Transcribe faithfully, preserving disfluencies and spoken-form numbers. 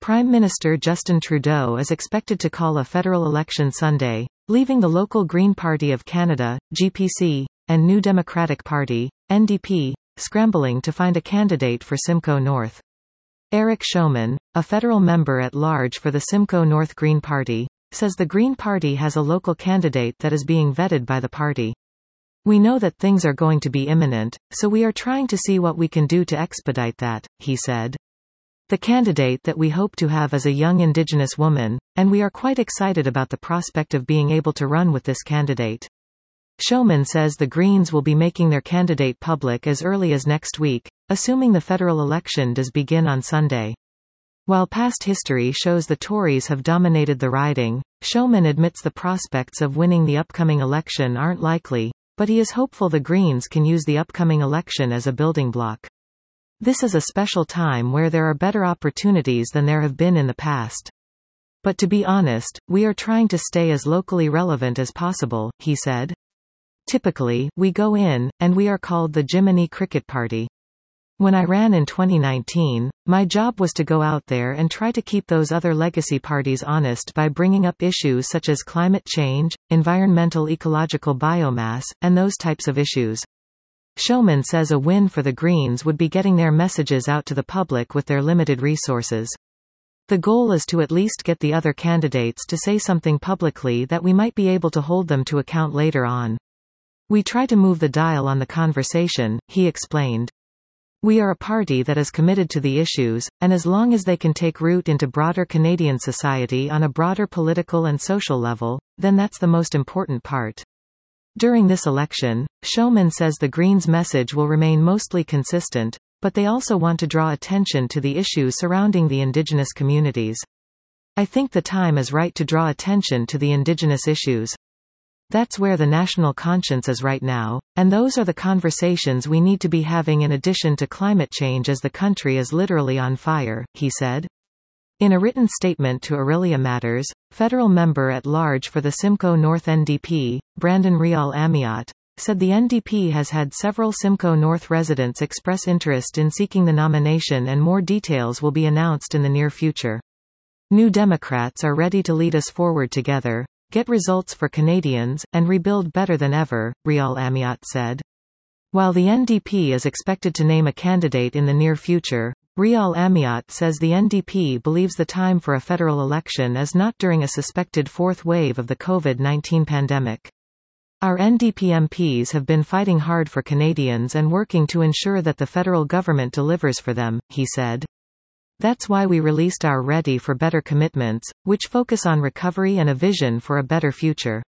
Prime Minister Justin Trudeau is expected to call a federal election Sunday, leaving the local Green Party of Canada, G P C, and New Democratic Party, N D P, scrambling to find a candidate for Simcoe North. Eric Showman, a federal member-at-large for the Simcoe North Green Party, says the Green Party has a local candidate that is being vetted by the party. "We know that things are going to be imminent, so we are trying to see what we can do to expedite that," he said. "The candidate that we hope to have is a young Indigenous woman, and we are quite excited about the prospect of being able to run with this candidate." Showman says the Greens will be making their candidate public as early as next week, assuming the federal election does begin on Sunday. While past history shows the Tories have dominated the riding, Showman admits the prospects of winning the upcoming election aren't likely, but he is hopeful the Greens can use the upcoming election as a building block. "This is a special time where there are better opportunities than there have been in the past. But to be honest, we are trying to stay as locally relevant as possible," he said. "Typically, we go in, and we are called the Jiminy Cricket Party. When I ran in twenty nineteen, my job was to go out there and try to keep those other legacy parties honest by bringing up issues such as climate change, environmental ecological biomass, and those types of issues." Showman says a win for the Greens would be getting their messages out to the public with their limited resources. "The goal is to at least get the other candidates to say something publicly that we might be able to hold them to account later on. We try to move the dial on the conversation," he explained. "We are a party that is committed to the issues, and as long as they can take root into broader Canadian society on a broader political and social level, then that's the most important part." During this election, Showman says the Greens' message will remain mostly consistent, but they also want to draw attention to the issues surrounding the Indigenous communities. "I think the time is right to draw attention to the Indigenous issues. That's where the national conscience is right now, and those are the conversations we need to be having in addition to climate change as the country is literally on fire," he said. In a written statement to Aurelia Matters, federal member-at-large for the Simcoe North N D P, Brandon Rial Amiot, said the N D P has had several Simcoe North residents express interest in seeking the nomination and more details will be announced in the near future. "New Democrats are ready to lead us forward together, get results for Canadians, and rebuild better than ever," Rial Amiot said. While the N D P is expected to name a candidate in the near future, Rial Amiot says the N D P believes the time for a federal election is not during a suspected fourth wave of the COVID nineteen pandemic. "Our N D P M Ps have been fighting hard for Canadians and working to ensure that the federal government delivers for them," he said. "That's why we released our Ready for Better commitments, which focus on recovery and a vision for a better future."